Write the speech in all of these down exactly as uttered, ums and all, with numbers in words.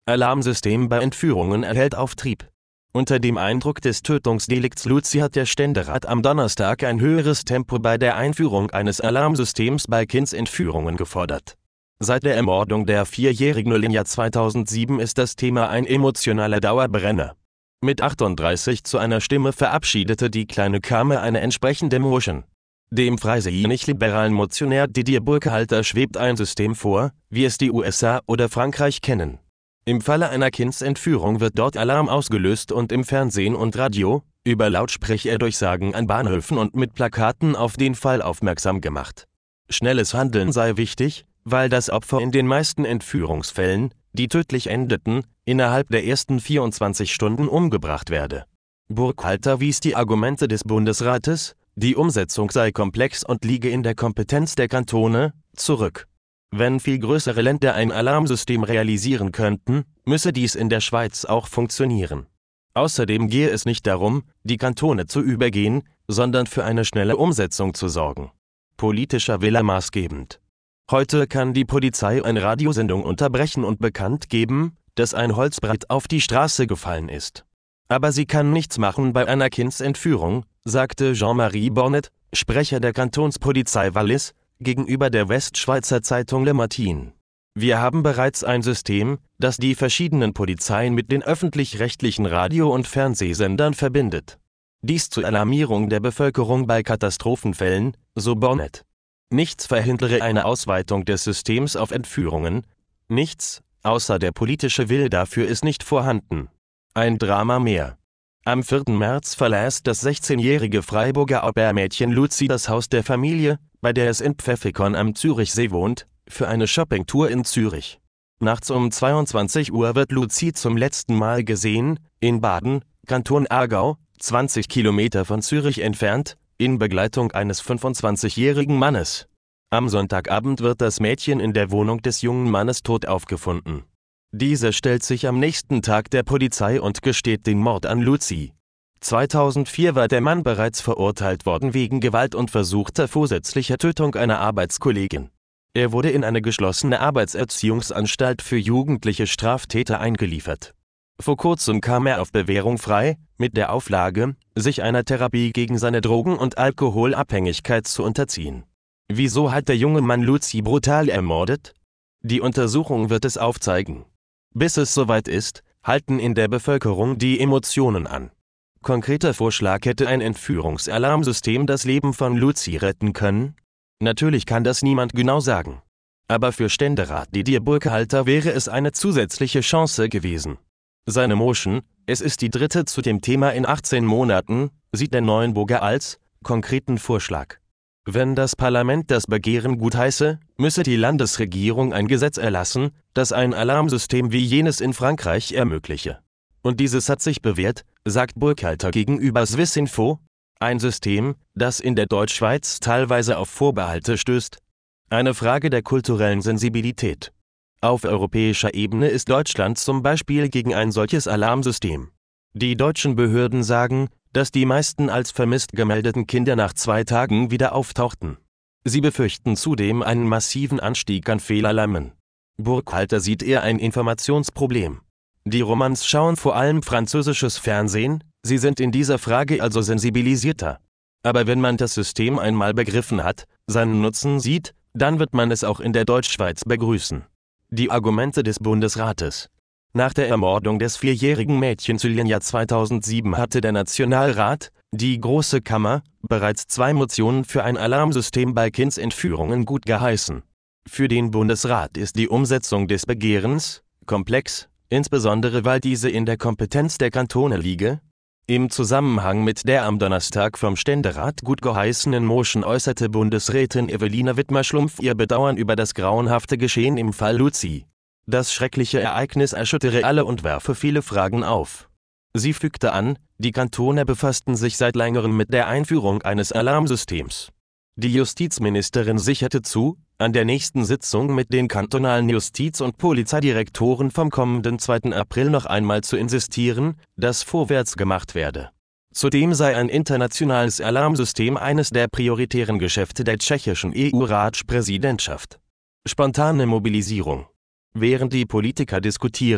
Alarmsystem bei Entführungen erhält Auftrieb. Unter dem Eindruck des Tötungsdelikts Luzi hat der Ständerat am Donnerstag ein höheres Tempo bei der Einführung eines Alarmsystems bei Kindsentführungen gefordert. Seit der Ermordung der vierjährigen im Jahr zweitausendsieben ist das Thema ein emotionaler Dauerbrenner. Mit achtunddreißig zu einer Stimme verabschiedete die kleine Kammer eine entsprechende Motion. Dem freisinnig-liberalen Motionär Didier Burkhalter schwebt ein System vor, wie es die U S A oder Frankreich kennen. Im Falle einer Kindsentführung wird dort Alarm ausgelöst und im Fernsehen und Radio, über Lautsprecherdurchsagen an Bahnhöfen und mit Plakaten auf den Fall aufmerksam gemacht. Schnelles Handeln sei wichtig, weil das Opfer in den meisten Entführungsfällen, die tödlich endeten, innerhalb der ersten vierundzwanzig Stunden umgebracht werde. Burkhalter wies die Argumente des Bundesrates, die Umsetzung sei komplex und liege in der Kompetenz der Kantone, zurück. Wenn viel größere Länder ein Alarmsystem realisieren könnten, müsse dies in der Schweiz auch funktionieren. Außerdem gehe es nicht darum, die Kantone zu übergehen, sondern für eine schnelle Umsetzung zu sorgen. Politischer Wille maßgebend. Heute kann die Polizei eine Radiosendung unterbrechen und bekannt geben, dass ein Holzbrett auf die Straße gefallen ist. Aber sie kann nichts machen bei einer Kindsentführung, sagte Jean-Marie Bornet, Sprecher der Kantonspolizei Wallis, gegenüber der Westschweizer Zeitung Le Matin. Wir haben bereits ein System, das die verschiedenen Polizeien mit den öffentlich-rechtlichen Radio- und Fernsehsendern verbindet. Dies zur Alarmierung der Bevölkerung bei Katastrophenfällen, so Bornet. Nichts verhindere eine Ausweitung des Systems auf Entführungen. Nichts, außer der politische Wille dafür ist nicht vorhanden. Ein Drama mehr. Am vierten März verließ das sechzehnjährige Freiburger Au-pair-Mädchen Luzi das Haus der Familie, bei der es in Pfäffikon am Zürichsee wohnt, für eine Shoppingtour in Zürich. Nachts um zweiundzwanzig Uhr wird Luzi zum letzten Mal gesehen, in Baden, Kanton Aargau, zwanzig Kilometer von Zürich entfernt, in Begleitung eines fünfundzwanzigjährigen Mannes. Am Sonntagabend wird das Mädchen in der Wohnung des jungen Mannes tot aufgefunden. Dieser stellt sich am nächsten Tag der Polizei und gesteht den Mord an Luzi. zweitausendvier war der Mann bereits verurteilt worden wegen Gewalt und versuchter vorsätzlicher Tötung einer Arbeitskollegin. Er wurde in eine geschlossene Arbeitserziehungsanstalt für jugendliche Straftäter eingeliefert. Vor kurzem kam er auf Bewährung frei, mit der Auflage, sich einer Therapie gegen seine Drogen- und Alkoholabhängigkeit zu unterziehen. Wieso hat der junge Mann Luzi brutal ermordet? Die Untersuchung wird es aufzeigen. Bis es soweit ist, halten in der Bevölkerung die Emotionen an. Konkreter Vorschlag: hätte ein Entführungsalarmsystem das Leben von Luzi retten können? Natürlich kann das niemand genau sagen. Aber für Ständerat Didier Burkhalter wäre es eine zusätzliche Chance gewesen. Seine Motion, es ist die dritte zu dem Thema in achtzehn Monaten, sieht der Neuenburger als konkreten Vorschlag. Wenn das Parlament das Begehren gutheiße, müsse die Landesregierung ein Gesetz erlassen, das ein Alarmsystem wie jenes in Frankreich ermögliche. Und dieses hat sich bewährt, sagt Burkhalter gegenüber Swissinfo, ein System, das in der Deutschschweiz teilweise auf Vorbehalte stößt. Eine Frage der kulturellen Sensibilität. Auf europäischer Ebene ist Deutschland zum Beispiel gegen ein solches Alarmsystem. Die deutschen Behörden sagen, dass die meisten als vermisst gemeldeten Kinder nach zwei Tagen wieder auftauchten. Sie befürchten zudem einen massiven Anstieg an Fehlalarmen. Burkhalter sieht eher ein Informationsproblem. Die Romans schauen vor allem französisches Fernsehen, sie sind in dieser Frage also sensibilisierter. Aber wenn man das System einmal begriffen hat, seinen Nutzen sieht, dann wird man es auch in der Deutschschweiz begrüßen. Die Argumente des Bundesrates. Nach der Ermordung des vierjährigen Mädchens im Jahr zweitausendsieben hatte der Nationalrat, die Große Kammer, bereits zwei Motionen für ein Alarmsystem bei Kindsentführungen gut geheißen. Für den Bundesrat ist die Umsetzung des Begehrens komplex, insbesondere weil diese in der Kompetenz der Kantone liege. Im Zusammenhang mit der am Donnerstag vom Ständerat gut geheißenen Motion äußerte Bundesrätin Evelina Wittmer-Schlumpf ihr Bedauern über das grauenhafte Geschehen im Fall Luzi. Das schreckliche Ereignis erschüttere alle und werfe viele Fragen auf. Sie fügte an, die Kantone befassten sich seit längerem mit der Einführung eines Alarmsystems. Die Justizministerin sicherte zu, an der nächsten Sitzung mit den kantonalen Justiz- und Polizeidirektoren vom kommenden zweiten April noch einmal zu insistieren, dass vorwärts gemacht werde. Zudem sei ein internationales Alarmsystem eines der prioritären Geschäfte der tschechischen E U-Ratspräsidentschaft. Spontane Mobilisierung. Während die Politiker diskutieren,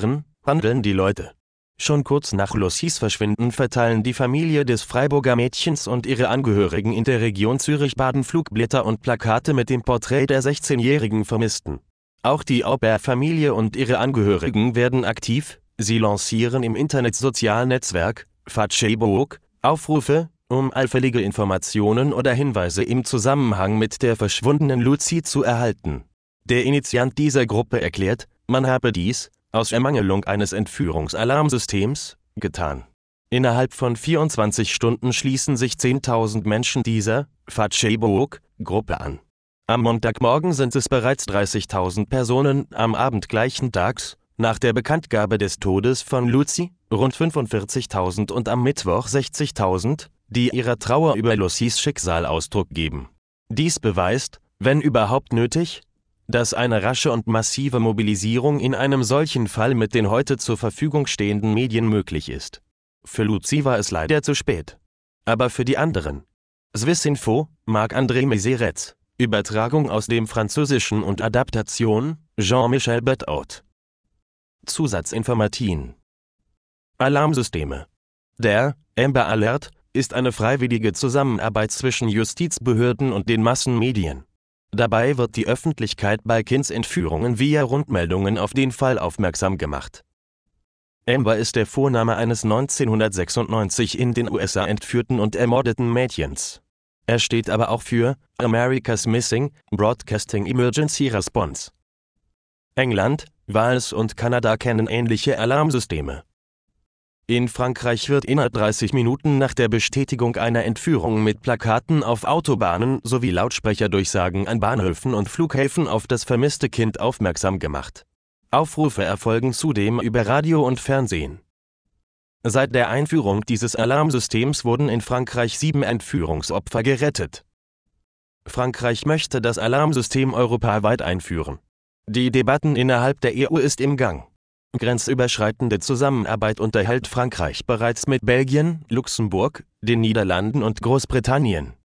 handeln die Leute. Schon kurz nach Lucys Verschwinden verteilen die Familie des Freiburger Mädchens und ihre Angehörigen in der Region Zürich-Baden Flugblätter und Plakate mit dem Porträt der sechzehnjährigen Vermissten. Auch die Aubert-Familie und ihre Angehörigen werden aktiv, sie lancieren im Internet-Sozialnetzwerk Facebook Aufrufe, um allfällige Informationen oder Hinweise im Zusammenhang mit der verschwundenen Lucy zu erhalten. Der Initiant dieser Gruppe erklärt, man habe dies, aus Ermangelung eines Entführungsalarmsystems, getan. Innerhalb von vierundzwanzig Stunden schließen sich zehntausend Menschen dieser Facebook-Gruppe an. Am Montagmorgen sind es bereits dreißigtausend Personen, am Abend gleichen Tags, nach der Bekanntgabe des Todes von Lucy, rund fünfundvierzigtausend und am Mittwoch sechzigtausend, die ihrer Trauer über Lucys Schicksal Ausdruck geben. Dies beweist, wenn überhaupt nötig, dass eine rasche und massive Mobilisierung in einem solchen Fall mit den heute zur Verfügung stehenden Medien möglich ist. Für Lucy war es leider zu spät. Aber für die anderen. Swissinfo, Marc-André Meserets, Übertragung aus dem Französischen und Adaptation, Jean-Michel Berthaud. Zusatzinformatien. Alarmsysteme. Der Amber Alert ist eine freiwillige Zusammenarbeit zwischen Justizbehörden und den Massenmedien. Dabei wird die Öffentlichkeit bei Kindsentführungen via Rundmeldungen auf den Fall aufmerksam gemacht. Amber ist der Vorname eines neunzehnhundertsechsundneunzig in den U S A entführten und ermordeten Mädchens. Er steht aber auch für America's Missing Broadcasting Emergency Response. England, Wales und Kanada kennen ähnliche Alarmsysteme. In Frankreich wird innerhalb dreißig Minuten nach der Bestätigung einer Entführung mit Plakaten auf Autobahnen sowie Lautsprecherdurchsagen an Bahnhöfen und Flughäfen auf das vermisste Kind aufmerksam gemacht. Aufrufe erfolgen zudem über Radio und Fernsehen. Seit der Einführung dieses Alarmsystems wurden in Frankreich sieben Entführungsopfer gerettet. Frankreich möchte das Alarmsystem europaweit einführen. Die Debatten innerhalb der E U ist im Gang. Grenzüberschreitende Zusammenarbeit unterhält Frankreich bereits mit Belgien, Luxemburg, den Niederlanden und Großbritannien.